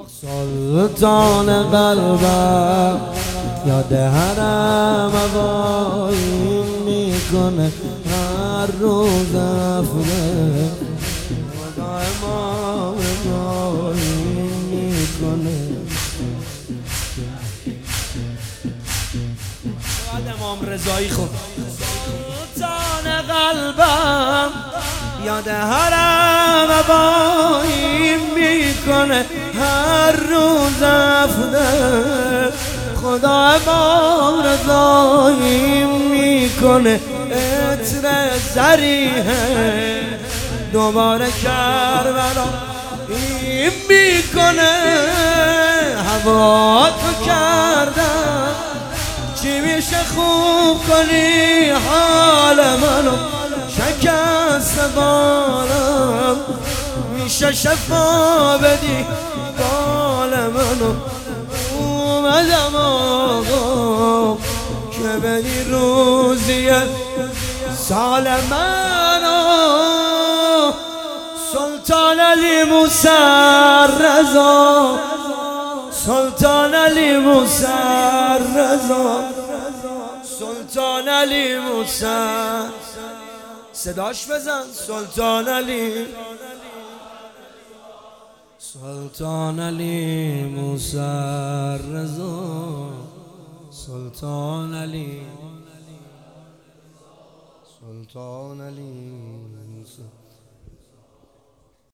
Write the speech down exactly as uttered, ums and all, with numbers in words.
سلطان قلبم یاد حرم هوایی میکنه هر روز افره خدا امام هوایی میکنه بعد امام رضایی خود سلطان قلبم یاد حرم هوایی میکنه هر روز افره خدا امام رضایی میکنه عطر زریه دوباره کربلا این میکنه هوا تو کردم چی میشه خوب کنی حال منو شکست بالم میشه شفا بدی بال منو اومدم آقا که بدی روزی سال منو سلطان علی موسی رضا سلطان علی موسی رضا سلطان علی موسی صداش بزن سلطان علی سلطان علی موسی رضا سلطان علی سلطان علی موسی